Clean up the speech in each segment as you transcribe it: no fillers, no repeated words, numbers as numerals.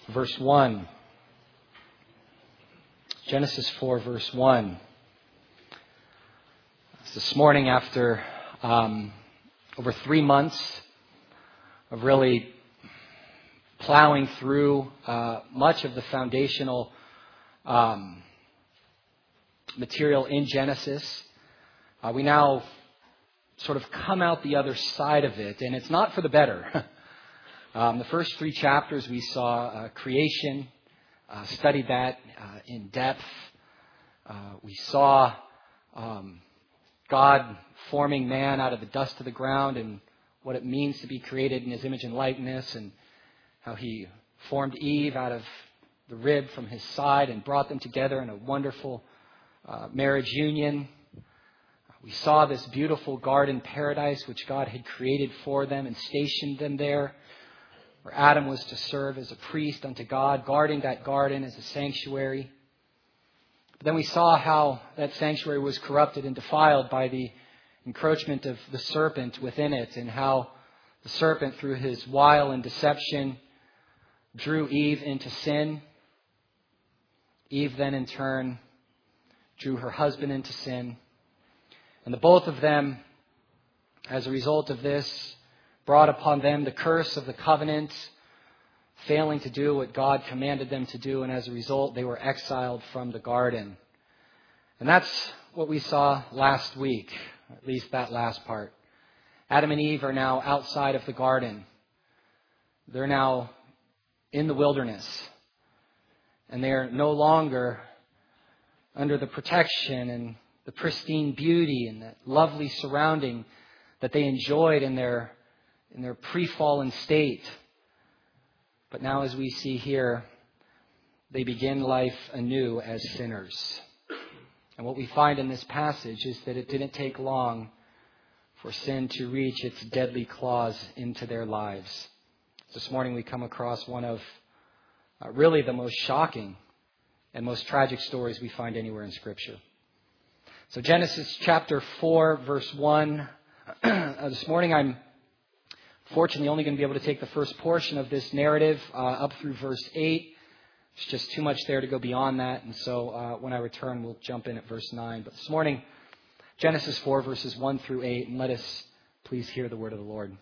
verse 1. Genesis 4, verse 1. This morning, after over 3 months of really plowing through much of the foundational material in Genesis, we now sort of come out the other side of it, and it's not for the better. The first 3 chapters we saw creation, studied that in depth. We saw God forming man out of the dust of the ground and what it means to be created in His image and likeness, and how He formed Eve out of the rib from His side and brought them together in a wonderful marriage union. We saw this beautiful garden paradise which God had created for them and stationed them there, where Adam was to serve as a priest unto God, guarding that garden as a sanctuary. But then we saw how that sanctuary was corrupted and defiled by the encroachment of the serpent within it, and how the serpent, through his wile and deception, drew Eve into sin. Eve then in turn drew her husband into sin. And the both of them, as a result of this, brought upon them the curse of the covenant, failing to do what God commanded them to do, and as a result they were exiled from the garden. And that's what we saw last week, at least that last part. Adam and Eve are now outside of the garden. They're now in the wilderness, and they are no longer under the protection and the pristine beauty and that lovely surrounding that they enjoyed in their pre-fallen state. But now, as we see here, they begin life anew as sinners. And what we find in this passage is that it didn't take long for sin to reach its deadly claws into their lives. This morning we come across one of really the most shocking and most tragic stories we find anywhere in Scripture. So Genesis chapter 4, verse 1. This morning I'm fortunately only going to be able to take the first portion of this narrative up through verse 8. There's just too much there to go beyond that. And so when I return, we'll jump in at verse 9. But this morning, Genesis 4, verses 1 through 8. And let us please hear the word of the Lord.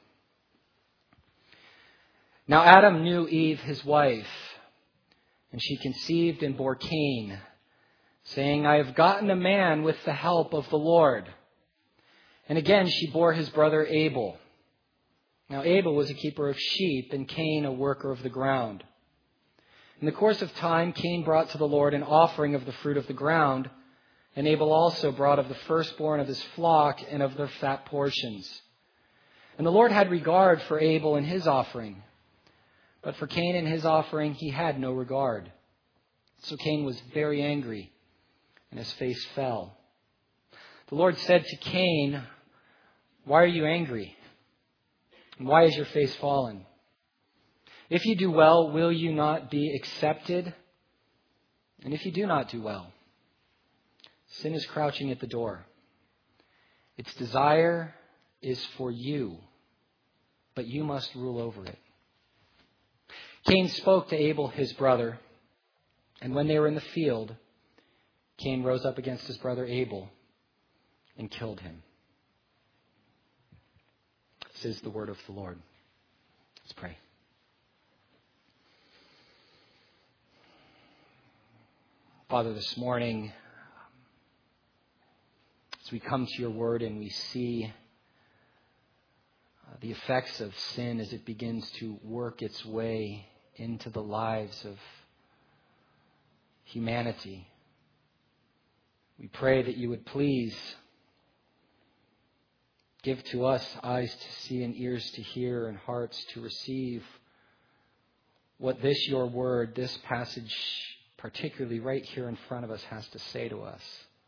Now Adam knew Eve, his wife, and she conceived and bore Cain, saying, I have gotten a man with the help of the Lord. And again she bore his brother Abel. Now Abel was a keeper of sheep, and Cain a worker of the ground. In the course of time, Cain brought to the Lord an offering of the fruit of the ground, and Abel also brought of the firstborn of his flock and of their fat portions. And the Lord had regard for Abel and his offering, but for Cain and his offering he had no regard. So Cain was very angry, and his face fell. The Lord said to Cain, why are you angry? And why is your face fallen? If you do well, will you not be accepted? And if you do not do well, sin is crouching at the door. Its desire is for you, but you must rule over it. Cain spoke to Abel, his brother, and when they were in the field, Cain rose up against his brother Abel and killed him. This is the word of the Lord. Let's pray. Father, this morning, as we come to your word and we see the effects of sin as it begins to work its way into the lives of humanity, we pray that you would please give to us eyes to see and ears to hear and hearts to receive what this, your word, this passage, particularly right here in front of us, has to say to us.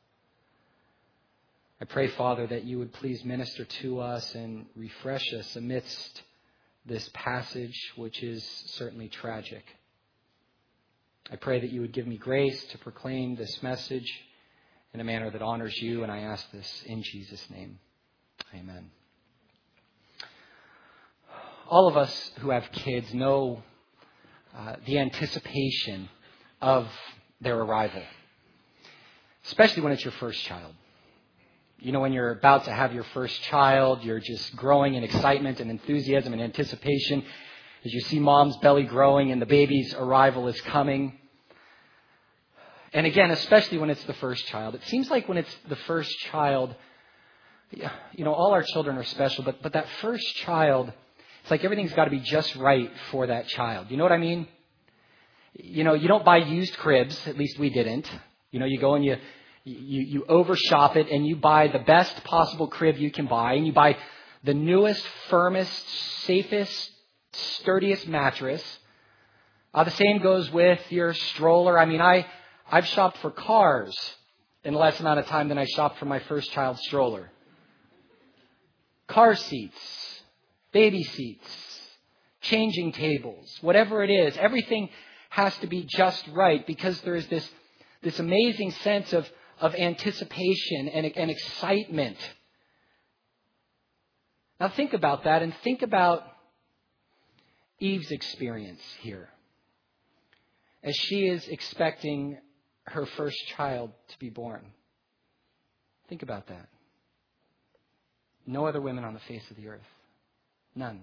I pray, Father, that you would please minister to us and refresh us amidst this passage, which is certainly tragic. I pray that you would give me grace to proclaim this message in a manner that honors you, and I ask this in Jesus' name. Amen. All of us who have kids know the anticipation of their arrival, especially when it's your first child. You know, when you're about to have your first child, you're just growing in excitement and enthusiasm and anticipation as you see mom's belly growing and the baby's arrival is coming. And again, especially when it's the first child. It seems like when it's the first child, you know, all our children are special, but that first child, it's like everything's got to be just right for that child. You know what I mean? You know, you don't buy used cribs, at least we didn't. You know, you go and you overshop it and you buy the best possible crib you can buy, and you buy the newest, firmest, safest, sturdiest mattress. The same goes with your stroller. I mean, I've shopped for cars in less amount of time than I shopped for my first child's stroller. Car seats, baby seats, changing tables, whatever it is, everything has to be just right because there is this amazing sense of anticipation and excitement. Now think about that, and think about Eve's experience here as she is expecting her first child to be born. Think about that. No other women on the face of the earth. None.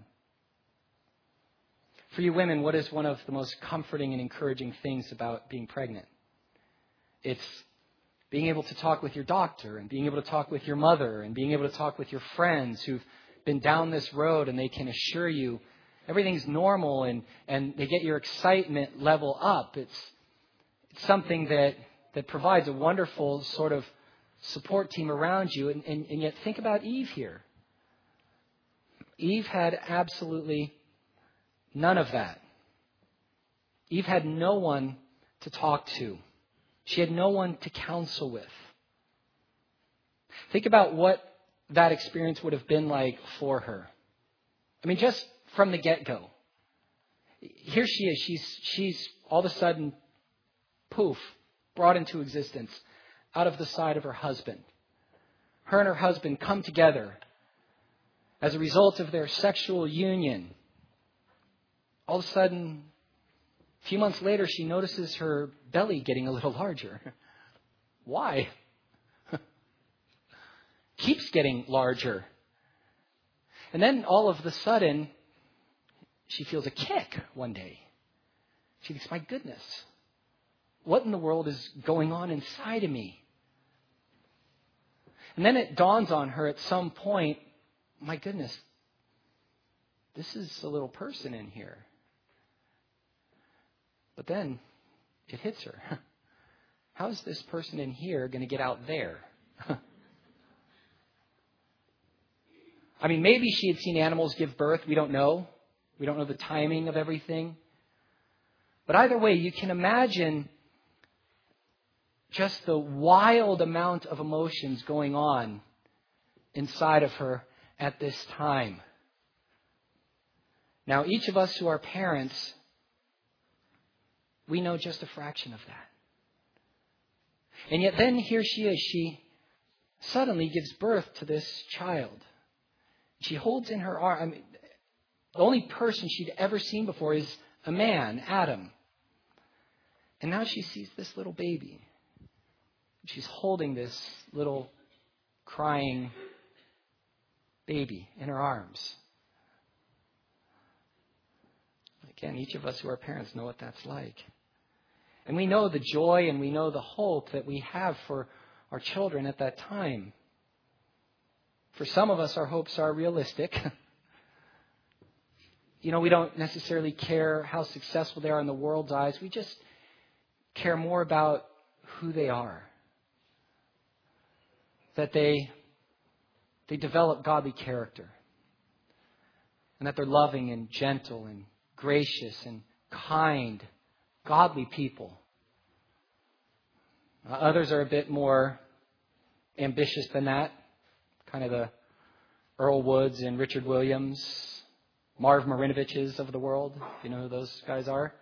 For you women, what is one of the most comforting and encouraging things about being pregnant? It's being able to talk with your doctor and being able to talk with your mother and being able to talk with your friends who've been down this road, and they can assure you everything's normal and they get your excitement level up. It's something that provides a wonderful sort of support team around you. And yet think about Eve here. Eve had absolutely none of that. Eve had no one to talk to. She had no one to counsel with. Think about what that experience would have been like for her. I mean, just from the get-go. Here she is. She's all of a sudden, poof, brought into existence out of the side of her husband. Her and her husband come together as a result of their sexual union. All of a sudden, a few months later, she notices her belly getting a little larger. Why? Keeps getting larger. And then all of a sudden, she feels a kick one day. She thinks, my goodness, what in the world is going on inside of me? And then it dawns on her at some point, my goodness, this is a little person in here. But then it hits her. How is this person in here going to get out there? I mean, maybe she had seen animals give birth. We don't know. We don't know the timing of everything. But either way, you can imagine just the wild amount of emotions going on inside of her at this time. Now, each of us who are parents, we know just a fraction of that. And yet then here she is. She suddenly gives birth to this child. She holds in her arm, I mean, the only person she'd ever seen before is a man, Adam. And now she sees this little baby. She's holding this little crying baby in her arms. Again, each of us who are parents know what that's like. And we know the joy and we know the hope that we have for our children at that time. For some of us, our hopes are realistic. You know, we don't necessarily care how successful they are in the world's eyes. We just care more about who they are. That they develop godly character. And that they're loving and gentle and gracious and kind, godly people. Others are a bit more ambitious than that. Kind of the Earl Woods and Richard Williams, Marv Marinoviches of the world. You know who those guys are?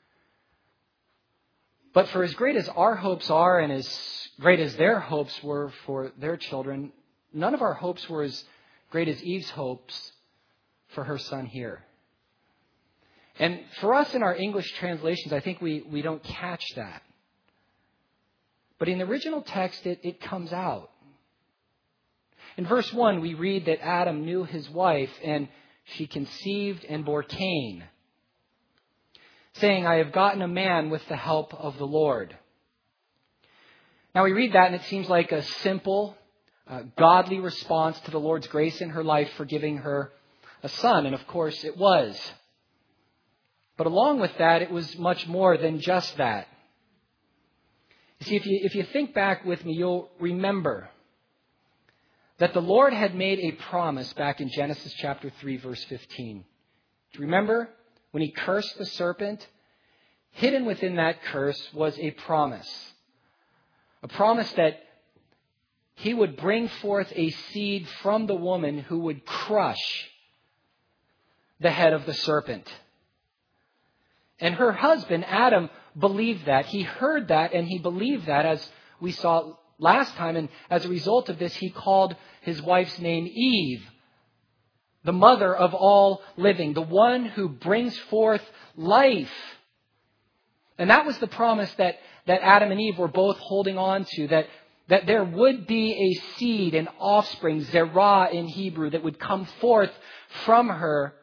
But for as great as our hopes are and as great as their hopes were for their children, none of our hopes were as great as Eve's hopes for her son here. And for us in our English translations, I think we don't catch that. But in the original text, it comes out. In verse 1, we read that Adam knew his wife, and she conceived and bore Cain, saying, I have gotten a man with the help of the Lord. Now we read that, and it seems like a simple, godly response to the Lord's grace in her life for giving her a son. And of course, it was. But along with that, it was much more than just that. You see, if you think back with me, you'll remember that the Lord had made a promise back in Genesis chapter 3, verse 15. Do you remember when he cursed the serpent? Hidden within that curse was a promise. A promise that he would bring forth a seed from the woman who would crush the head of the serpent. And her husband, Adam, believed that. He heard that and he believed that, as we saw last time. And as a result of this, he called his wife's name Eve, the mother of all living, the one who brings forth life. And that was the promise that Adam and Eve were both holding on to, that there would be a seed, an offspring, zerah in Hebrew, that would come forth from her,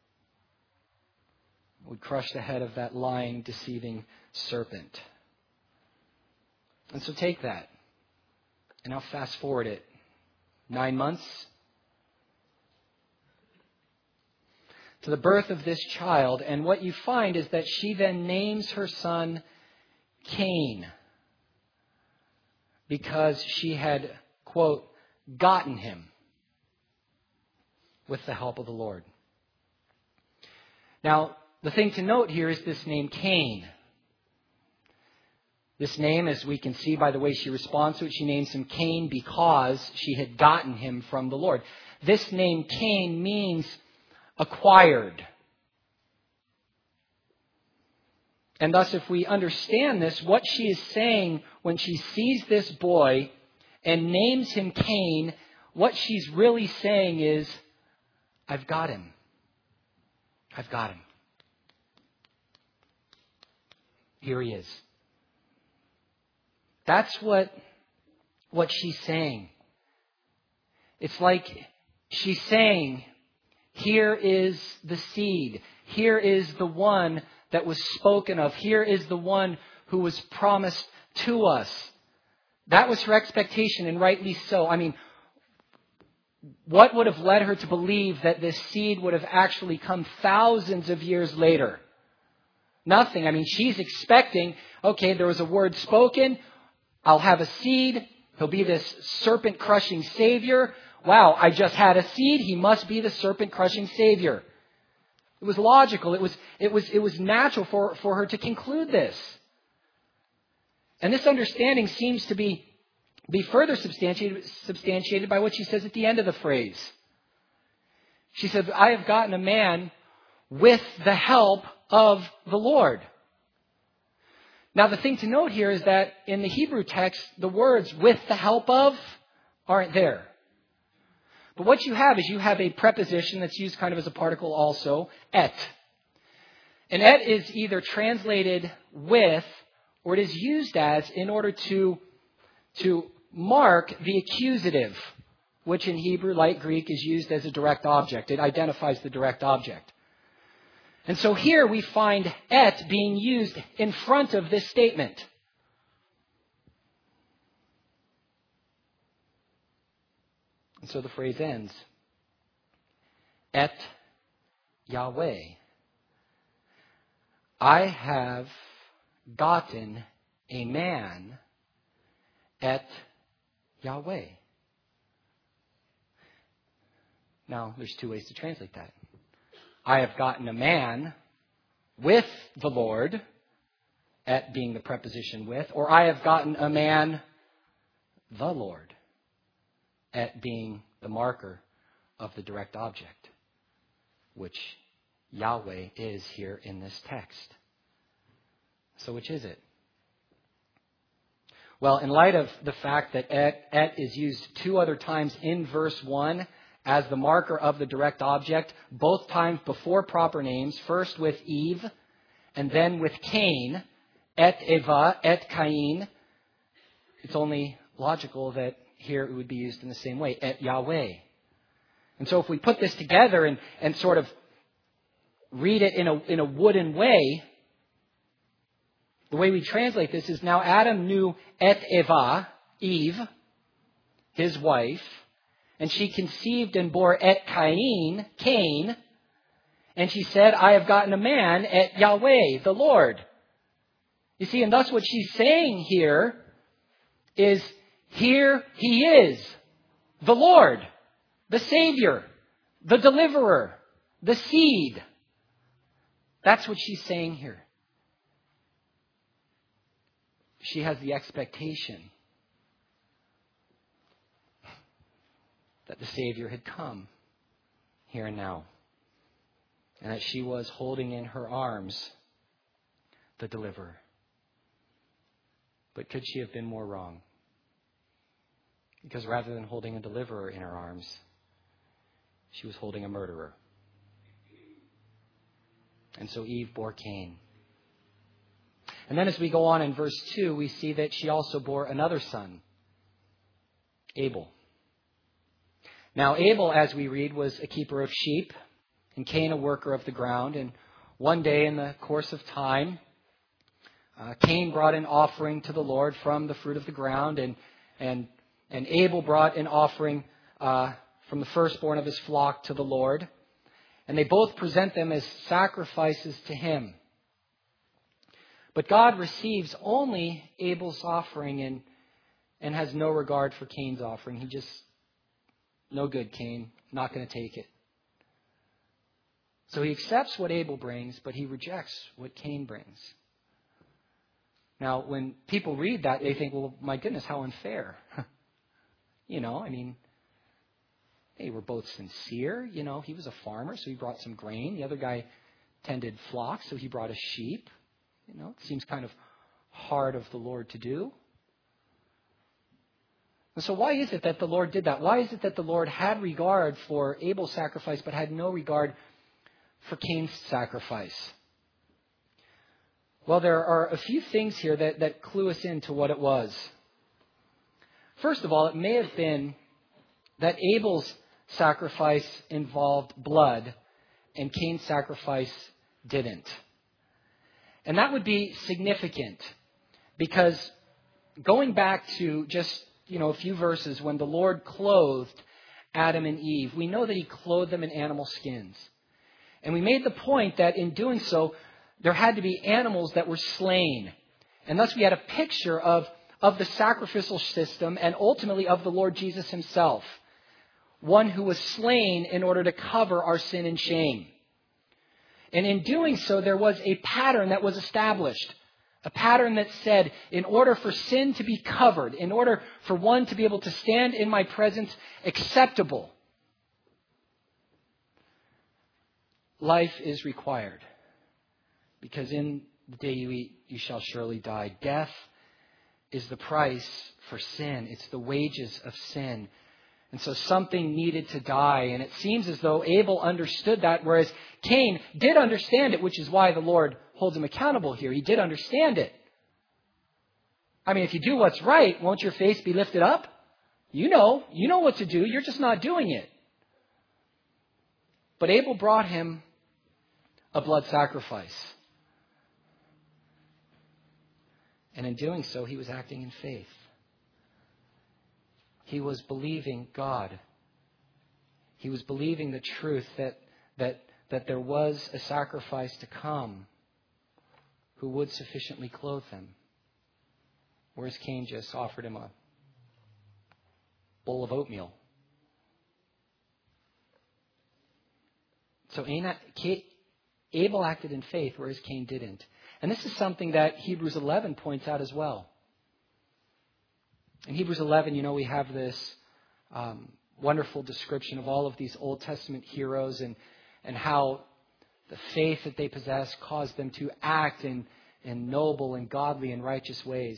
would crush the head of that lying, deceiving serpent. And so take that. And now fast forward it 9 months to the birth of this child. And what you find is that she then names her son Cain, because she had, quote, gotten him with the help of the Lord. Now, the thing to note here is this name Cain. This name, as we can see by the way she responds to it, she names him Cain because she had gotten him from the Lord. This name Cain means acquired. And thus, if we understand this, what she is saying when she sees this boy and names him Cain, what she's really saying is, I've got him. I've got him. Here he is. That's what she's saying. It's like she's saying, here is the seed. Here is the one that was spoken of. Here is the one who was promised to us. That was her expectation, and rightly so. I mean, what would have led her to believe that this seed would have actually come thousands of years later? Nothing. I mean, she's expecting, okay, there was a word spoken. I'll have a seed. He'll be this serpent-crushing Savior. Wow, I just had a seed. He must be the serpent-crushing Savior. It was logical. It was natural for her to conclude this. And this understanding seems to be further substantiated by what she says at the end of the phrase. She said, I have gotten a man with the help of the Lord. Now, the thing to note here is that in the Hebrew text, the words with the help of aren't there. But what you have is you have a preposition that's used kind of as a particle also, et. And et is either translated with, or it is used as in order to mark the accusative, which in Hebrew, like Greek, is used as a direct object. It identifies the direct object. And so here we find et being used in front of this statement. And so the phrase ends. Et Yahweh. I have gotten a man et Yahweh. Now, there's two ways to translate that. I have gotten a man with the Lord, et being the preposition with, or I have gotten a man, the Lord, et being the marker of the direct object, which Yahweh is here in this text. So which is it? Well, in light of the fact that et is used 2 other times in verse 1 as the marker of the direct object, both times before proper names, first with Eve and then with Cain, et Eva, et Cain. It's only logical that here it would be used in the same way, et Yahweh. And so if we put this together and sort of read it in a wooden way, the way we translate this is now Adam knew et Eva, Eve, his wife, and she conceived and bore et Cain, Cain, and she said, I have gotten a man et Yahweh, the Lord. You see, and thus what she's saying here is, here he is, the Lord, the Savior, the Deliverer, the seed. That's what she's saying here. She has the expectation that the Savior had come here and now, and that she was holding in her arms the Deliverer. But could she have been more wrong? Because rather than holding a deliverer in her arms, she was holding a murderer. And so Eve bore Cain. And then as we go on in verse 2, we see that she also bore another son, Abel. Now Abel, as we read, was a keeper of sheep, and Cain a worker of the ground. And one day in the course of time, Cain brought an offering to the Lord from the fruit of the ground, and Abel brought an offering from the firstborn of his flock to the Lord. And they both present them as sacrifices to him. But God receives only Abel's offering and has no regard for Cain's offering. He just, no good, Cain, not going to take it. So he accepts what Abel brings, but he rejects what Cain brings. Now, when people read that, they think, well, my goodness, how unfair. They were both sincere. He was a farmer, so he brought some grain. The other guy tended flocks, so he brought a sheep. It seems kind of hard of the Lord to do. And so why is it that the Lord did that? Why is it that the Lord had regard for Abel's sacrifice, but had no regard for Cain's sacrifice? Well, there are a few things here that clue us into what it was. First of all, it may have been that Abel's sacrifice involved blood and Cain's sacrifice didn't. And that would be significant because going back to just, a few verses when the Lord clothed Adam and Eve, we know that he clothed them in animal skins. And we made the point that in doing so, there had to be animals that were slain. And thus we had a picture of the sacrificial system and ultimately of the Lord Jesus himself. One who was slain in order to cover our sin and shame. And in doing so, there was a pattern that was established. A pattern that said, in order for sin to be covered, in order for one to be able to stand in my presence acceptable, life is required. Because in the day you eat, you shall surely die. Death is the price for sin. It's the wages of sin. And so something needed to die. And it seems as though Abel understood that, whereas Cain did understand it, which is why the Lord holds him accountable here. He did understand it. If you do what's right, won't your face be lifted up? You know what to do. You're just not doing it. But Abel brought him a blood sacrifice. And in doing so, he was acting in faith. He was believing God. He was believing the truth that there was a sacrifice to come who would sufficiently clothe him. Whereas Cain just offered him a bowl of oatmeal. So Abel acted in faith, whereas Cain didn't. And this is something that Hebrews 11 points out as well. In Hebrews 11, we have this wonderful description of all of these Old Testament heroes and how the faith that they possess caused them to act in noble and godly and righteous ways.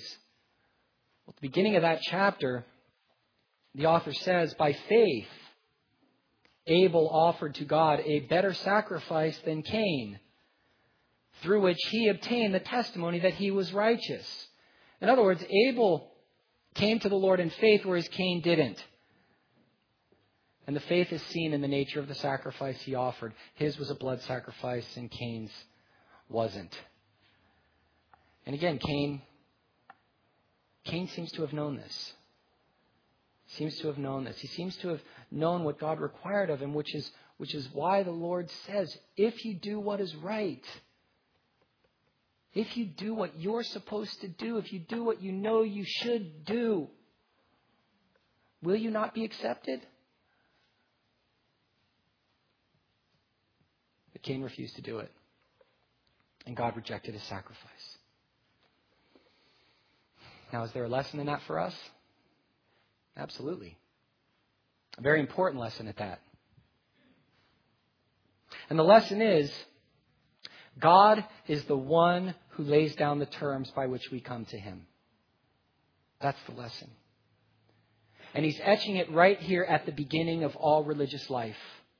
Well, at the beginning of that chapter, the author says, by faith, Abel offered to God a better sacrifice than Cain, through which he obtained the testimony that he was righteous. In other words, Abel came to the Lord in faith, whereas Cain didn't. And the faith is seen in the nature of the sacrifice he offered. His was a blood sacrifice and Cain's wasn't. And again, Cain seems to have known this. He seems to have known what God required of him, which is why the Lord says, if you do what is right, if you do what you're supposed to do, if you do what you know you should do, will you not be accepted? But Cain refused to do it. And God rejected his sacrifice. Now, is there a lesson in that for us? Absolutely. A very important lesson at that. And the lesson is, God is the one who lays down the terms by which we come to Him. That's the lesson. And He's etching it right here at the beginning of all religious life.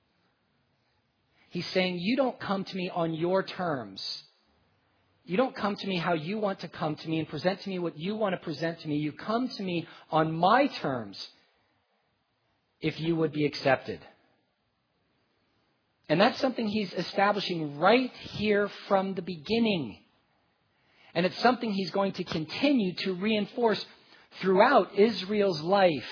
He's saying, you don't come to me on your terms. You don't come to me how you want to come to me and present to me what you want to present to me. You come to me on my terms if you would be accepted. And that's something He's establishing right here from the beginning. And it's something He's going to continue to reinforce throughout Israel's life.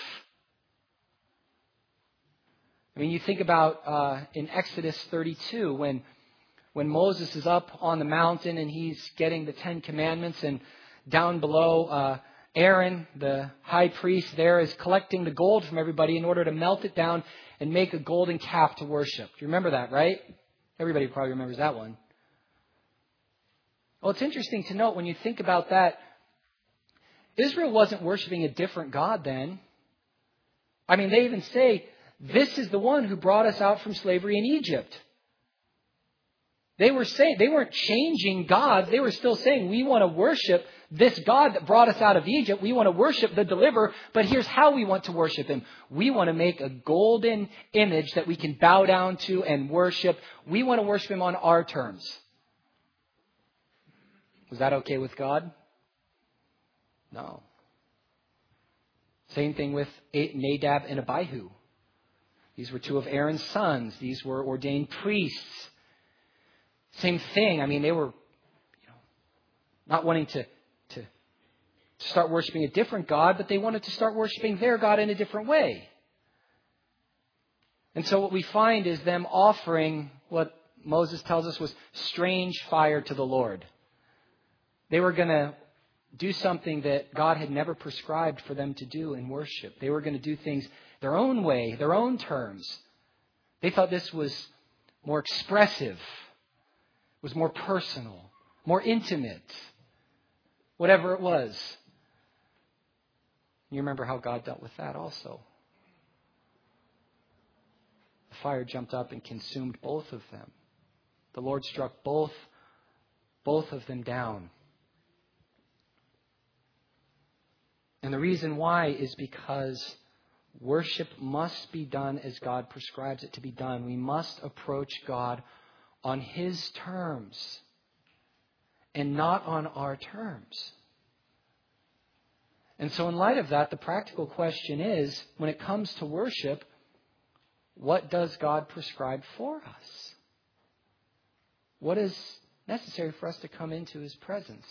I mean, you think about in Exodus 32 when Moses is up on the mountain and he's getting the 10 Commandments, and down below Aaron, the high priest there, is collecting the gold from everybody in order to melt it down and make a golden calf to worship. Do you remember that, right? Everybody probably remembers that one. Well, it's interesting to note when you think about that, Israel wasn't worshiping a different God then. I mean, they even say, this is the one who brought us out from slavery in Egypt. They weren't changing gods. They were still saying, we want to worship this God that brought us out of Egypt. We want to worship the deliverer, but here's how we want to worship Him. We want to make a golden image that we can bow down to and worship. We want to worship Him on our terms. Was that okay with God? No. Same thing with Nadab and Abihu. These were two of Aaron's sons. These were ordained priests. Same thing. I mean, they were not wanting to start worshiping a different God, but they wanted to start worshiping their God in a different way. And so what we find is them offering what Moses tells us was strange fire to the Lord. They were going to do something that God had never prescribed for them to do in worship. They were going to do things their own way, their own terms. They thought this was more expressive, was more personal, more intimate, whatever it was. You remember how God dealt with that also. The fire jumped up and consumed both of them. The Lord struck both of them down. And the reason why is because worship must be done as God prescribes it to be done. We must approach God on His terms and not on our terms. And so in light of that, the practical question is, when it comes to worship, what does God prescribe for us? What is necessary for us to come into His presence?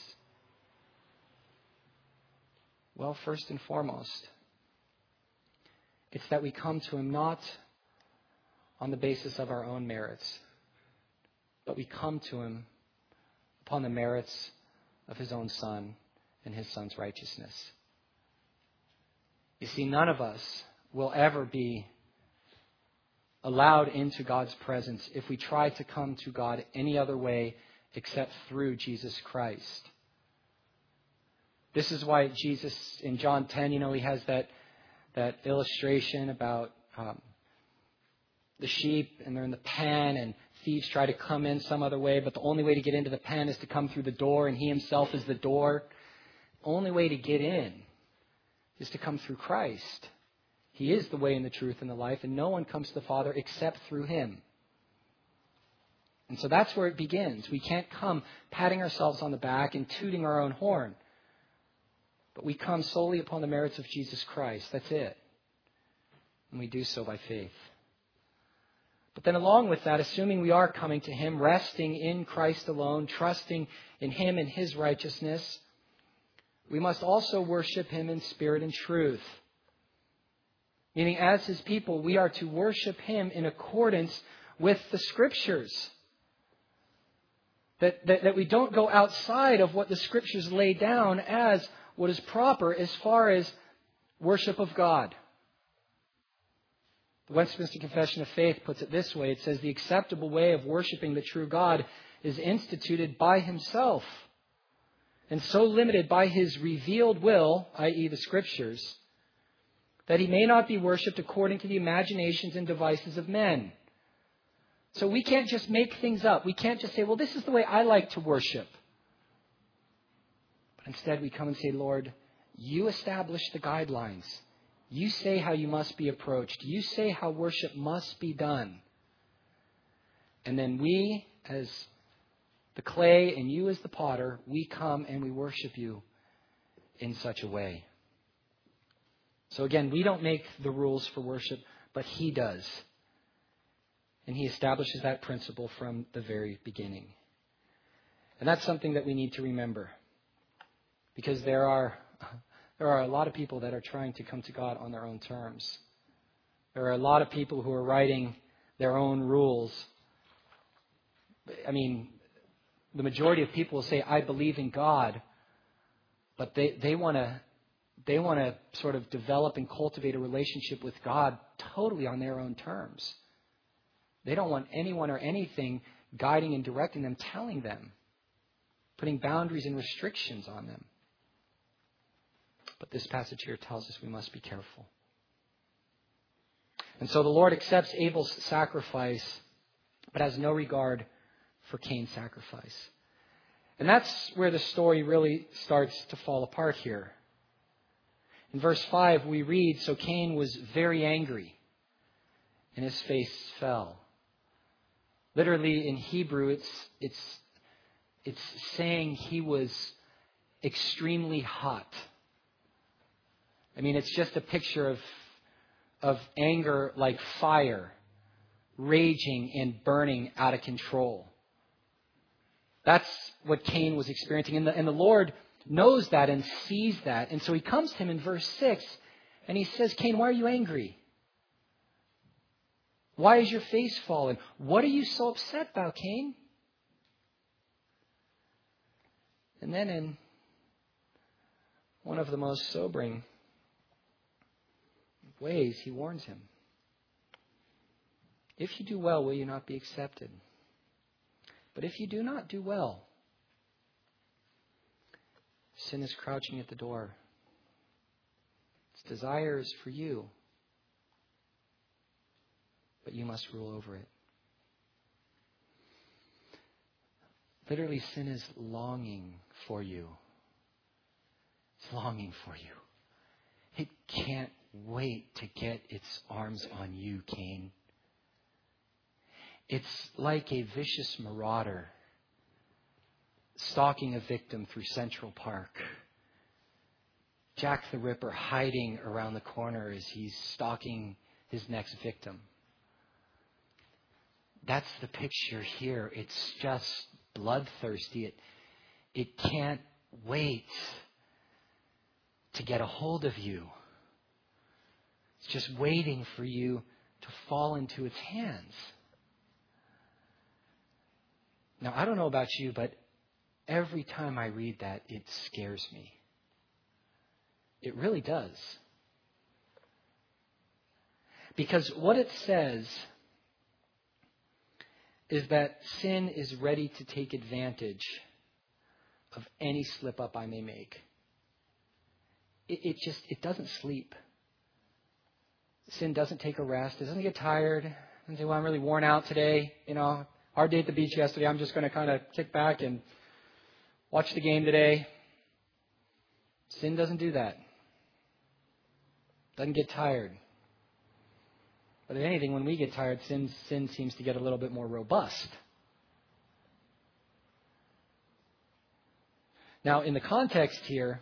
Well, first and foremost, it's that we come to Him not on the basis of our own merits, but we come to Him upon the merits of His own Son and His Son's righteousness. You see, none of us will ever be allowed into God's presence if we try to come to God any other way except through Jesus Christ. This is why Jesus, in John 10, He has that illustration about the sheep, and they're in the pen, and thieves try to come in some other way, but the only way to get into the pen is to come through the door, and He Himself is the door. The only way to get in is to come through Christ. He is the way and the truth and the life, and no one comes to the Father except through Him. And so that's where it begins. We can't come patting ourselves on the back and tooting our own horn. But we come solely upon the merits of Jesus Christ. That's it. And we do so by faith. But then along with that, assuming we are coming to Him, resting in Christ alone, trusting in Him and His righteousness, we must also worship Him in spirit and truth. Meaning, as His people, we are to worship Him in accordance with the Scriptures. That we don't go outside of what the Scriptures lay down as what is proper as far as worship of God. The Westminster Confession of Faith puts it this way. It says, the acceptable way of worshiping the true God is instituted by Himself, and so limited by His revealed will, i.e. the Scriptures, that He may not be worshipped according to the imaginations and devices of men. So we can't just make things up. We can't just say, well, this is the way I like to worship. But instead we come and say, Lord, You establish the guidelines. You say how You must be approached. You say how worship must be done. And then we, as the clay and You as the potter, we come and we worship You in such a way. So again, we don't make the rules for worship, but He does. And He establishes that principle from the very beginning. And that's something that we need to remember. Because there are a lot of people that are trying to come to God on their own terms. There are a lot of people who are writing their own rules. I mean, the majority of people will say, I believe in God, but they want to sort of develop and cultivate a relationship with God totally on their own terms. They don't want anyone or anything guiding and directing them, telling them, putting boundaries and restrictions on them. But this passage here tells us we must be careful. And so the Lord accepts Abel's sacrifice, but has no regard for Cain's sacrifice. And that's where the story really starts to fall apart here. In verse 5, we read, so Cain was very angry, and his face fell. Literally in Hebrew, it's saying he was extremely hot. I mean, it's just a picture of anger like fire, raging and burning out of control. That's what Cain was experiencing. And the Lord knows that and sees that. And so He comes to him in verse 6 and He says, Cain, why are you angry? Why is your face fallen? What are you so upset about, Cain? And then in one of the most sobering ways, He warns him. If you do well, will you not be accepted? But if you do not do well, sin is crouching at the door. Its desire is for you, but you must rule over it. Literally, sin is longing for you. It's longing for you. It can't wait to get its arms on you, Cain. It's like a vicious marauder stalking a victim through Central Park. Jack the Ripper hiding around the corner as he's stalking his next victim. That's the picture here. It's just bloodthirsty. It can't wait to get a hold of you. It's just waiting for you to fall into its hands. Now, I don't know about you, but every time I read that, it scares me. It really does. Because what it says is that sin is ready to take advantage of any slip up I may make. It doesn't sleep. Sin doesn't take a rest. It doesn't get tired. It doesn't say, well, I'm really worn out today. Hard day at the beach yesterday. I'm just going to kind of kick back and watch the game today. Sin doesn't do that. Doesn't get tired. But if anything, when we get tired, sin seems to get a little bit more robust. Now, in the context here,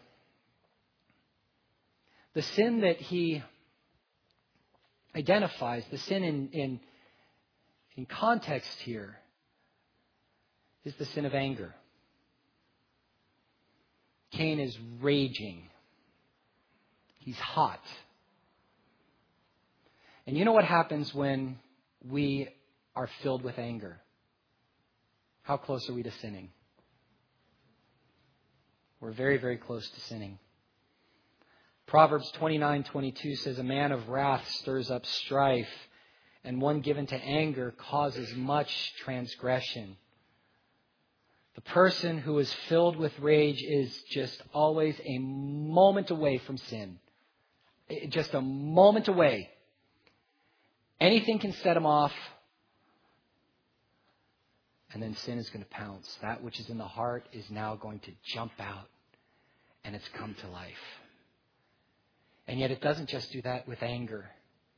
the sin that he identifies, the sin in context here, is the sin of anger. Cain is raging. He's hot. And you know what happens when we are filled with anger? How close are we to sinning? We're very, very close to sinning. Proverbs 29:22 says, "A man of wrath stirs up strife, and one given to anger causes much transgression." The person who is filled with rage is just always a moment away from sin. Just a moment away. Anything can set him off, and then sin is going to pounce. That which is in the heart is now going to jump out, and it's come to life. And yet it doesn't just do that with anger.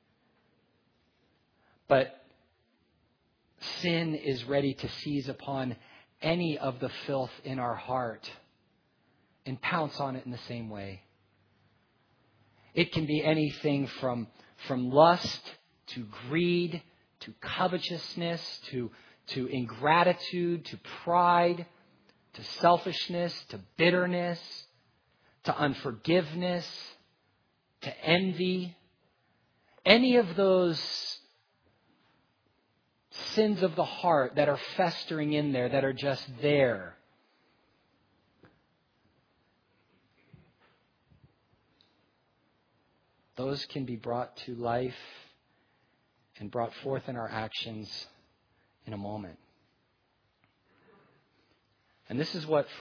But sin is ready to seize upon any of the filth in our heart and pounce on it in the same way. It can be anything from lust to greed to covetousness to ingratitude to pride to selfishness to bitterness to unforgiveness to envy. Any of those sins of the heart that are festering in there, that are just there. Those can be brought to life and brought forth in our actions in a moment. And this is what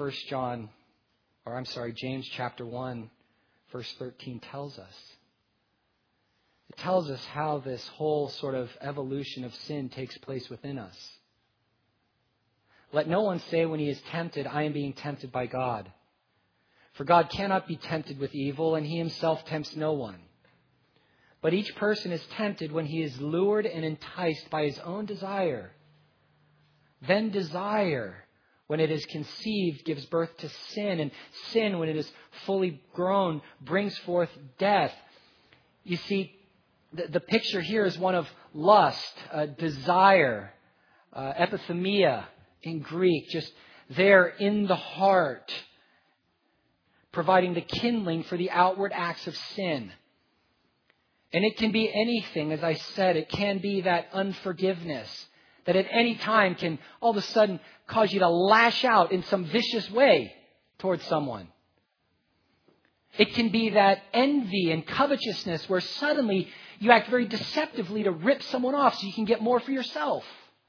James chapter 1, verse 13 tells us. It tells us how this whole sort of evolution of sin takes place within us. Let no one say when he is tempted, "I am being tempted by God." For God cannot be tempted with evil, and he himself tempts no one. But each person is tempted when he is lured and enticed by his own desire. Then desire, when it is conceived, gives birth to sin, and sin, when it is fully grown, brings forth death. You see, the picture here is one of lust, desire, epithemia in Greek, just there in the heart, providing the kindling for the outward acts of sin. And it can be anything, as I said. It can be that unforgiveness that at any time can all of a sudden cause you to lash out in some vicious way towards someone. It can be that envy and covetousness where suddenly you act very deceptively to rip someone off so you can get more for yourself.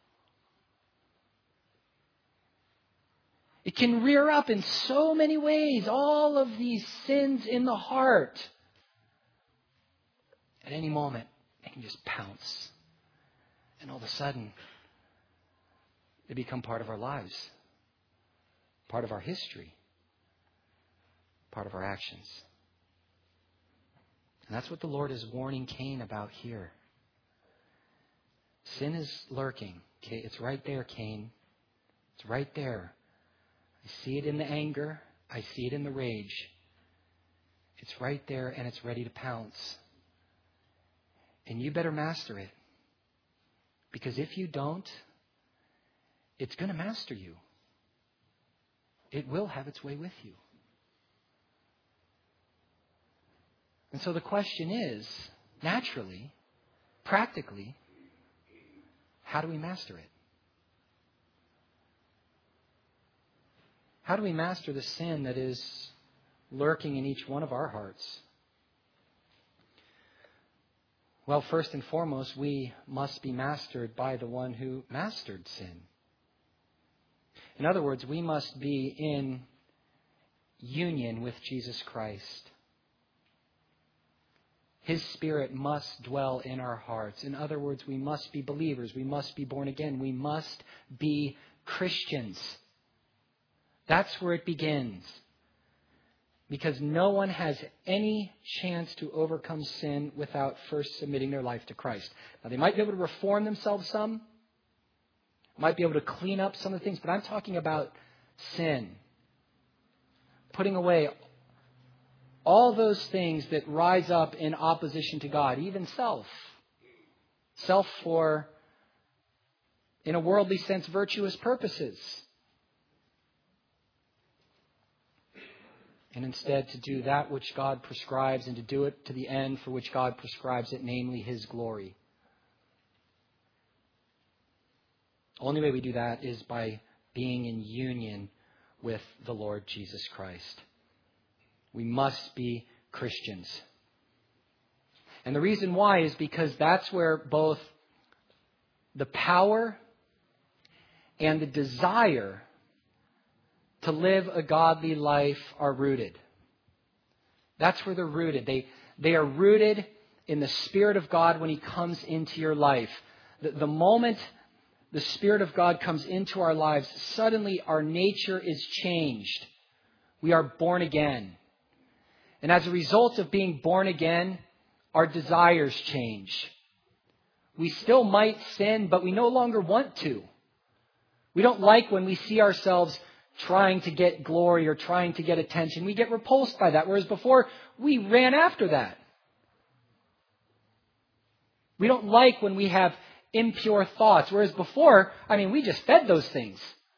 It can rear up in so many ways, all of these sins in the heart. At any moment, they can just pounce. And all of a sudden, they become part of our lives, part of our history, part of our actions. And that's what the Lord is warning Cain about here. Sin is lurking. Okay, it's right there, Cain. It's right there. I see it in the anger. I see it in the rage. It's right there and it's ready to pounce. And you better master it. Because if you don't, it's going to master you. It will have its way with you. And so the question is, naturally, practically, how do we master it? How do we master the sin that is lurking in each one of our hearts? Well, first and foremost, we must be mastered by the one who mastered sin. In other words, we must be in union with Jesus Christ. His Spirit must dwell in our hearts. In other words, we must be believers. We must be born again. We must be Christians. That's where it begins. Because no one has any chance to overcome sin without first submitting their life to Christ. Now, they might be able to reform themselves some, might be able to clean up some of the things, but I'm talking about sin. Putting away all those things that rise up in opposition to God, even self. Self for, in a worldly sense, virtuous purposes. And instead to do that which God prescribes and to do it to the end for which God prescribes it, namely His glory. Only way we do that is by being in union with the Lord Jesus Christ. We must be Christians. And the reason why is because that's where both the power and the desire to live a godly life are rooted. That's where they're rooted. They are rooted in the Spirit of God when He comes into your life. The moment the Spirit of God comes into our lives, suddenly our nature is changed. We are born again. And as a result of being born again, our desires change. We still might sin, but we no longer want to. We don't like when we see ourselves trying to get glory or trying to get attention. We get repulsed by that, whereas before we ran after that. We don't like when we have impure thoughts, whereas before, we just fed those things.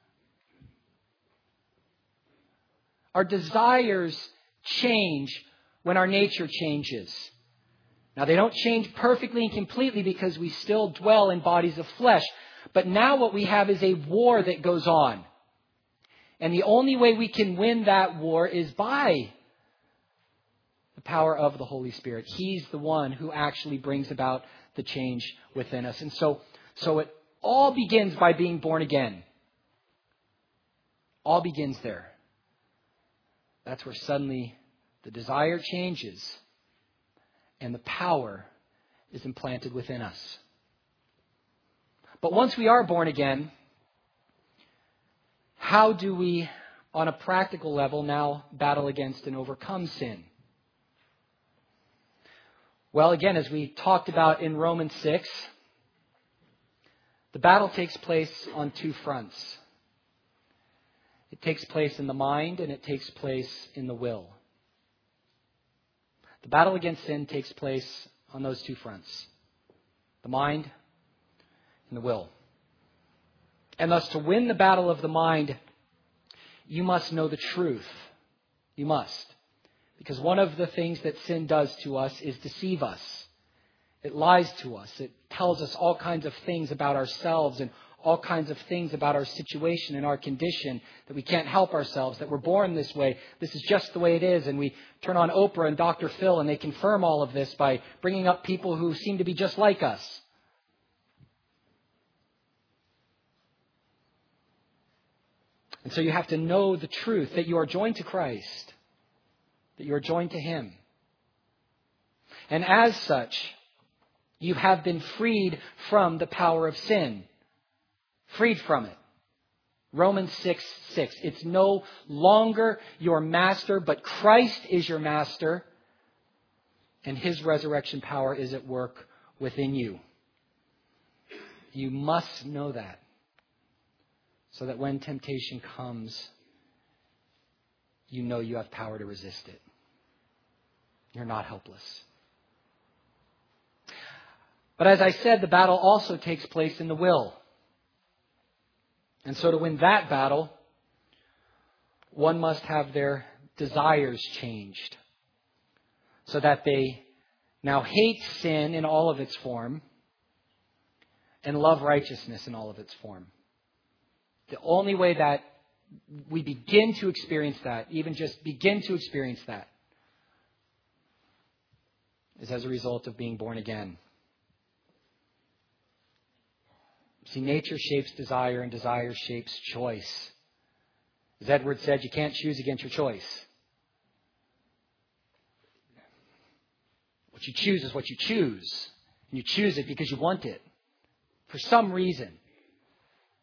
Our desires change when our nature changes. Now, they don't change perfectly and completely because we still dwell in bodies of flesh. But now what we have is a war that goes on. And the only way we can win that war is by the power of the Holy Spirit. He's the one who actually brings about the change within us. And so it all begins by being born again. All begins there. That's where suddenly the desire changes and the power is implanted within us. But once we are born again, how do we, on a practical level, now battle against and overcome sin? Well, again, as we talked about in Romans 6, the battle takes place on two fronts. It takes place in the mind and it takes place in the will. The battle against sin takes place on those two fronts. The mind and the will. And thus, to win the battle of the mind, you must know the truth. You must. Because one of the things that sin does to us is deceive us. It lies to us. It tells us all kinds of things about ourselves and all kinds of things about our situation and our condition, that we can't help ourselves, that we're born this way. This is just the way it is. And we turn on Oprah and Dr. Phil and they confirm all of this by bringing up people who seem to be just like us. And so you have to know the truth, that you are joined to Christ, that you are joined to Him. And as such, you have been freed from the power of sin. Freed from it. Romans 6:6. It's no longer your master, but Christ is your master, and His resurrection power is at work within you. You must know that, so that when temptation comes, you know you have power to resist it. You're not helpless. But as I said, the battle also takes place in the will. And so to win that battle, one must have their desires changed, so that they now hate sin in all of its form and love righteousness in all of its form. The only way that we begin to experience that, even just begin to experience that, is as a result of being born again. See, nature shapes desire and desire shapes choice. As Edward said, you can't choose against your choice. What you choose is what you choose. And you choose it because you want it. For some reason.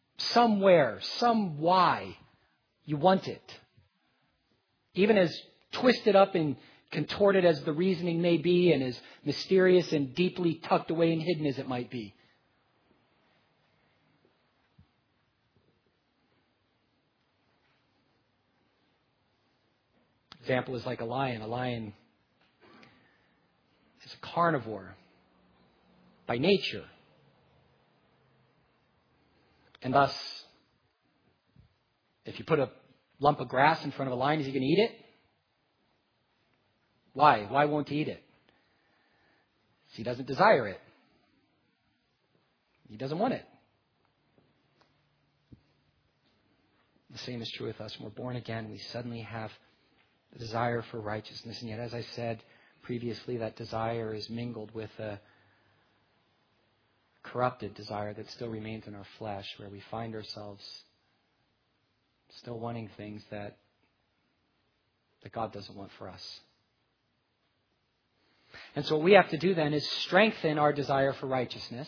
Somewhere. Some why. You want it. Even as twisted up and contorted as the reasoning may be, and as mysterious and deeply tucked away and hidden as it might be. Example is like a lion. A lion is a carnivore by nature. And thus, if you put a lump of grass in front of a lion, is he going to eat it? Why? Why won't he eat it? He doesn't desire it. He doesn't want it. The same is true with us. When we're born again, we suddenly have the desire for righteousness. And yet, as I said previously, that desire is mingled with a corrupted desire that still remains in our flesh, where we find ourselves still wanting things that God doesn't want for us. And so what we have to do then is strengthen our desire for righteousness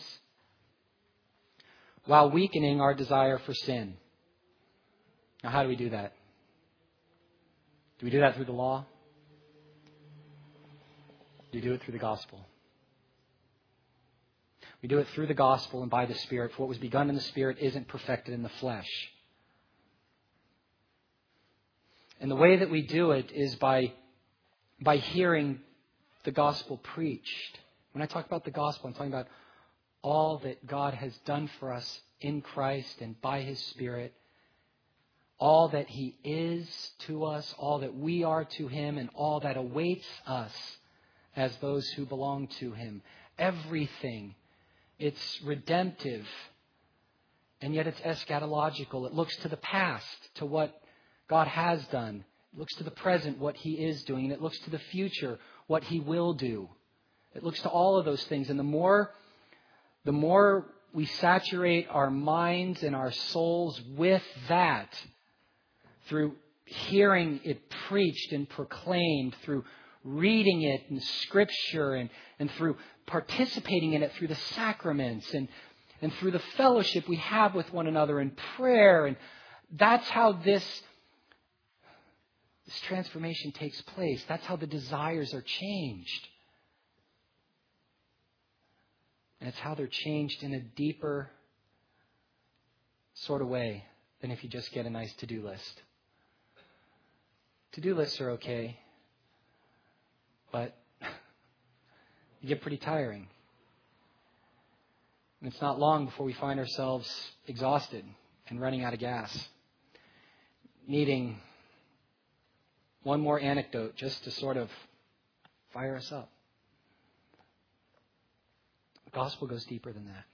while weakening our desire for sin. Now, how do we do that? Do we do that through the law? Do we do it through the gospel? We do it through the gospel and by the Spirit. For what was begun in the Spirit isn't perfected in the flesh. And the way that we do it is by hearing the gospel preached. When I talk about the gospel, I'm talking about all that God has done for us in Christ and by His Spirit. All that He is to us, all that we are to Him, and all that awaits us as those who belong to Him. Everything. It's redemptive, and yet it's eschatological. It looks to the past, to what God has done. It looks to the present, what He is doing, and it looks to the future, what He will do. It looks to all of those things, and the more we saturate our minds and our souls with that, through hearing it preached and proclaimed, through reading it in Scripture, and through participating in it through the sacraments, and through the fellowship we have with one another in prayer. And that's how this transformation takes place. That's how the desires are changed. And it's how they're changed in a deeper sort of way than if you just get a nice to-do list. To-do lists are okay, but they get pretty tiring. And it's not long before we find ourselves exhausted and running out of gas, needing one more anecdote just to sort of fire us up. The gospel goes deeper than that.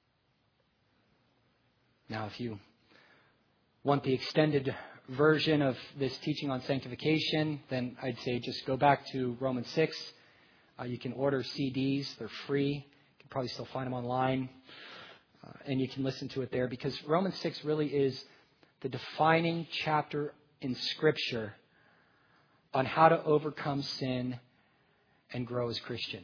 Now, if you want the extended version of this teaching on sanctification, then I'd say just go back to Romans 6. You can order CDs. They're free. You can probably still find them online. And you can listen to it there, because Romans 6 really is the defining chapter in Scripture on how to overcome sin and grow as Christians.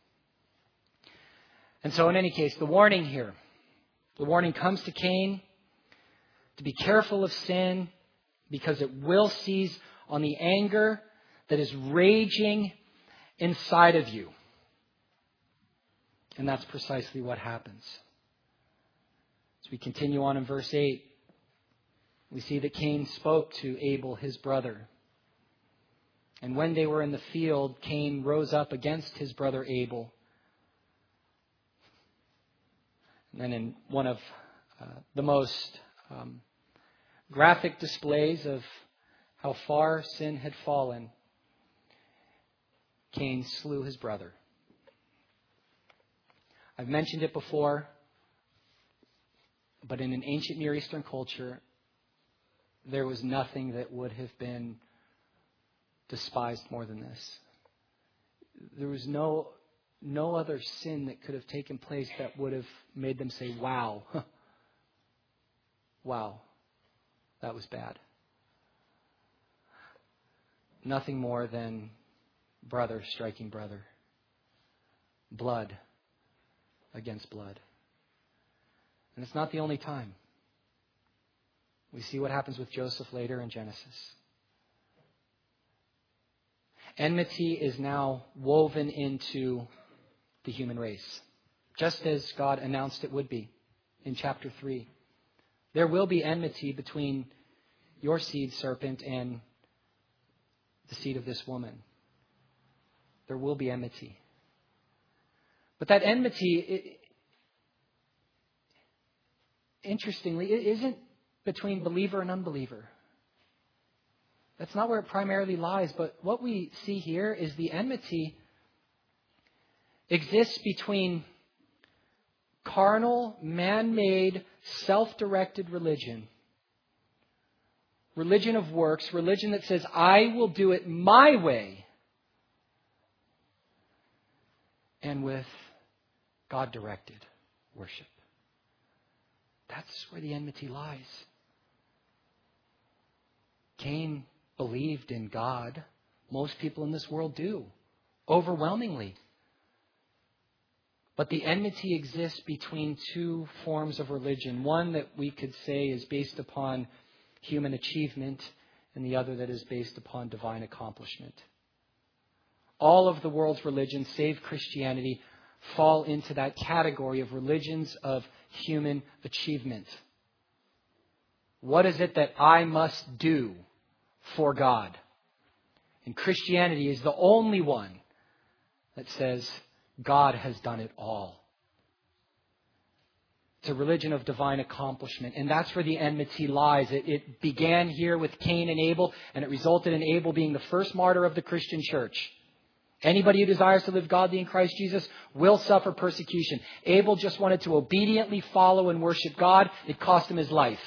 And so in any case, the warning here, the warning comes to Cain to be careful of sin, because it will seize on the anger that is raging inside of you. And that's precisely what happens. As we continue on in verse 8, we see that Cain spoke to Abel, his brother. And when they were in the field, Cain rose up against his brother Abel. And then in one of the most graphic displays of how far sin had fallen, Cain slew his brother. I've mentioned it before, but in an ancient Near Eastern culture, there was nothing that would have been despised more than this. There was no other sin that could have taken place that would have made them say, wow, wow, that was bad. Nothing more than brother striking brother. Blood against blood. And it's not the only time. We see what happens with Joseph later in Genesis. Enmity is now woven into the human race, just as God announced it would be in chapter 3. There will be enmity between your seed, serpent, and the seed of this woman. There will be enmity. But that enmity, interestingly, it isn't between believer and unbeliever. That's not where it primarily lies. But what we see here is the enmity exists between carnal, man-made, self-directed religion. Religion of works, religion that says, I will do it my way. And with God-directed worship. That's where the enmity lies. Cain believed in God. Most people in this world do, overwhelmingly. But the enmity exists between two forms of religion. One that we could say is based upon human achievement, and the other that is based upon divine accomplishment. All of the world's religions, save Christianity, fall into that category of religions of human achievement. What is it that I must do for God? And Christianity is the only one that says God has done it all. It's a religion of divine accomplishment. And that's where the enmity lies. It began here with Cain and Abel, and it resulted in Abel being the first martyr of the Christian church. Anybody who desires to live godly in Christ Jesus will suffer persecution. Abel just wanted to obediently follow and worship God. It cost him his life.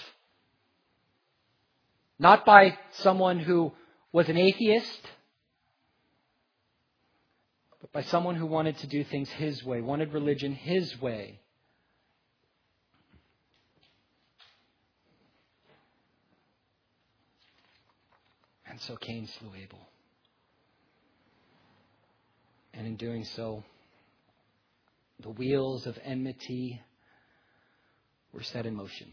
Not by someone who was an atheist, but by someone who wanted to do things his way, wanted religion his way. And so Cain slew Abel. And in doing so, the wheels of enmity were set in motion.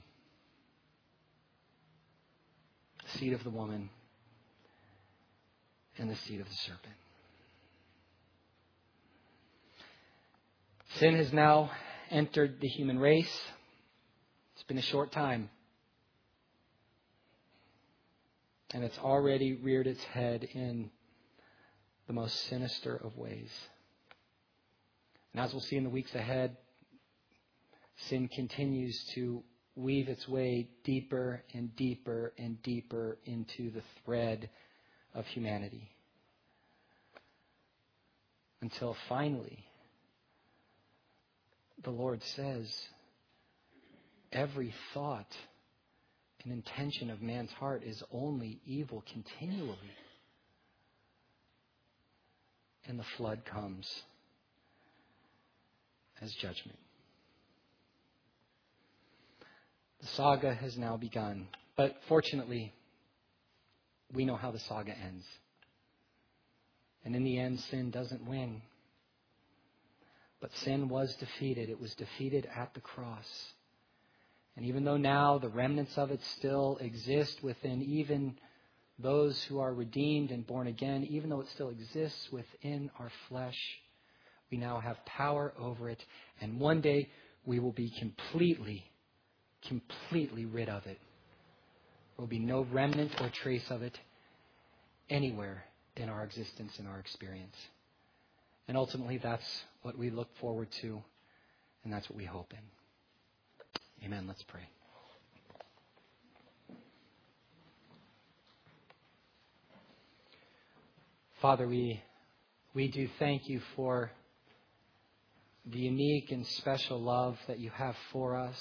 The seed of the woman and the seed of the serpent. Sin has now entered the human race. It's been a short time. And it's already reared its head in the most sinister of ways. And as we'll see in the weeks ahead, sin continues to weave its way deeper and deeper and deeper into the thread of humanity. Until finally, the Lord says, every thought and intention of man's heart is only evil continually. And the flood comes as judgment. The saga has now begun. But fortunately, we know how the saga ends. And in the end, sin doesn't win. But sin was defeated. It was defeated at the cross. And even though now the remnants of it still exist within even those who are redeemed and born again, even though it still exists within our flesh, we now have power over it. And one day we will be completely rid of it. There will be no remnant or trace of it anywhere in our existence, in our experience. And ultimately that's what we look forward to, and that's what we hope in. Amen. Let's pray. Father, we do thank you for the unique and special love that you have for us.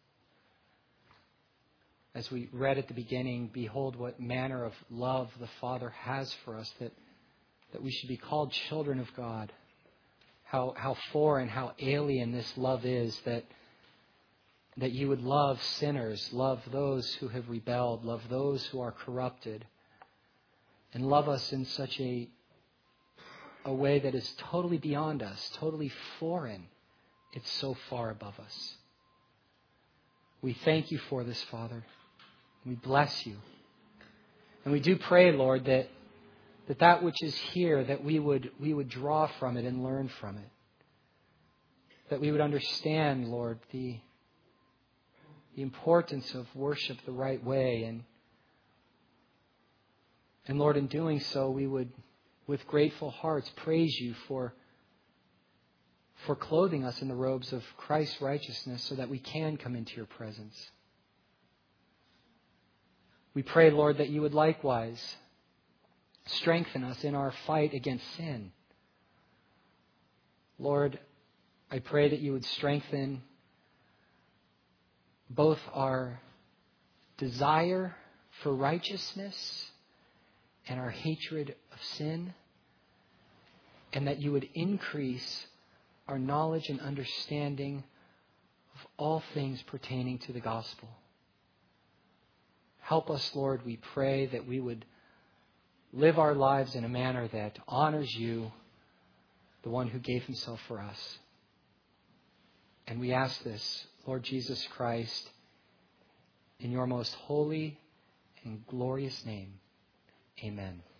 As we read at the beginning, behold what manner of love the Father has for us, that we should be called children of God. How foreign, how alien this love is, that you would love sinners, love those who have rebelled, love those who are corrupted, and love us in such a way that is totally beyond us, totally foreign. It's so far above us. We thank you for this, Father. We bless you. And we do pray, Lord, that that which is here, that we would draw from it and learn from it. That we would understand, Lord, the importance of worship the right way. And Lord, in doing so, we would, with grateful hearts, praise you for clothing us in the robes of Christ's righteousness so that we can come into your presence. We pray, Lord, that you would likewise strengthen us in our fight against sin. Lord, I pray that you would strengthen both our desire for righteousness and our hatred of sin, and that you would increase our knowledge and understanding of all things pertaining to the gospel. Help us, Lord, we pray, that we would live our lives in a manner that honors you, the one who gave himself for us. And we ask this, Lord Jesus Christ, in your most holy and glorious name. Amen.